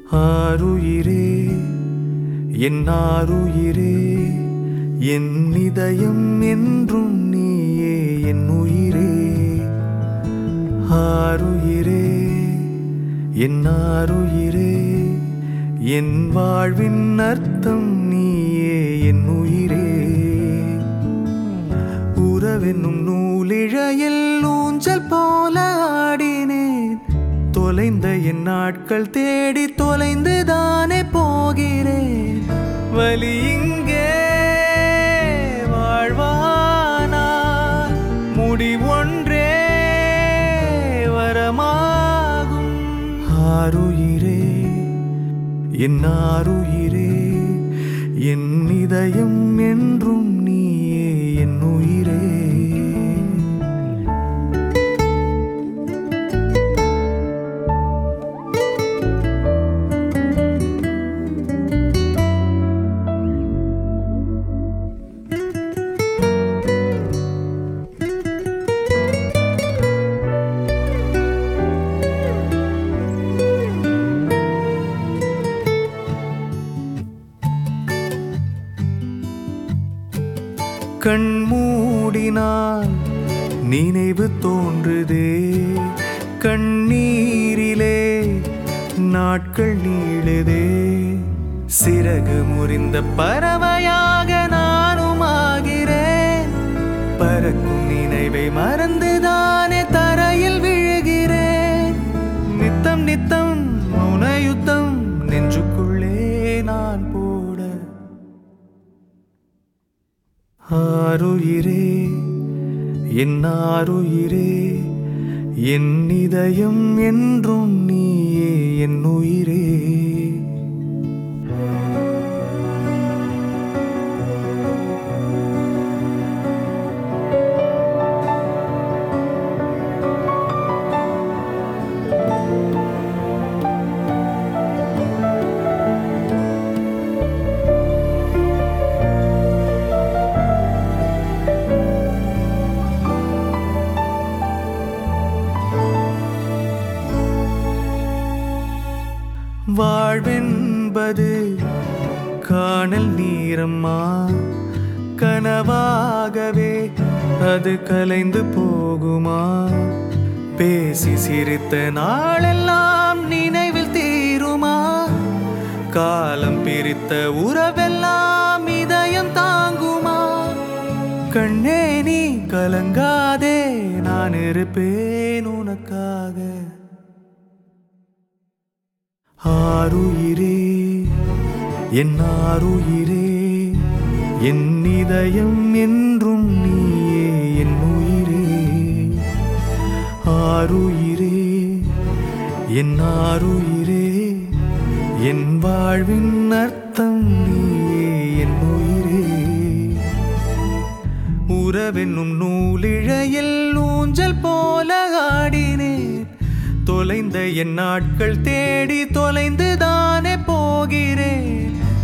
ஆருயிரே என் ஆருயிரே என் இதயம் என்றும் நீயே என் உயிரே. ஆருயிரே என் ஆருயிரே என் வாழ்வின் அர்த்தம் நீயே என் உயிரே. உறவென்னும் நூலிழையில் ஊஞ்சல் போல ஆடினேன். தொலைந்த என் நாட்கள் தேடி தொலைந்துதானே போகிறேன். வலி இங்கே வாழ்வானால் முடிவொன்றே வரமாகும். ஆருயிரே என் ஆருயிரே என் இதயம் என்றும் நீயே என் உயிரே. கண் மூடினால் நினைவு தோன்றுதே. கண்ணீரிலே நாட்கள் நீளுதே. சிறகு முறிந்த பறவையாக நானும் ஆகிறேன். பறக்கும் நினைவை மறந்துதானே தரையில் விழுகிறேன். நித்தம் நித்தம் மௌன யுத்தம் நெஞ்சுக்குள்ளே நான் போட. ஆருயிரே என் ஆருயிரே என் இதயம் என்றும் நீயே என் உயிரே. வாழ்வென்பது காணல் நீரம்மா. கனவாகவே அது கலைந்து போகுமா? பேசி சிரித்த நாளெல்லாம் நினைவில் தீருமா? காலம் பிரித்த உறவெல்லாம் இதயம் தாங்குமா? கண்ணே நீ கலங்காதே, நான் இருப்பேன் உனக்காக. ஆருயிரே என் ஆருயிரே என் இதயம் என்றும் நீயே என் உயிரே. ஆருயிரே என் ஆருயிரே என் வாழ்வின் அர்த்தம் நீயே என் உயிரே. உறவென்னும் நூலிழையில் ஊஞ்சல் போல ஆடினேன். தொலைந்த என் நாட்கள் தேடி தொலைந்துதானே போகிறேன்.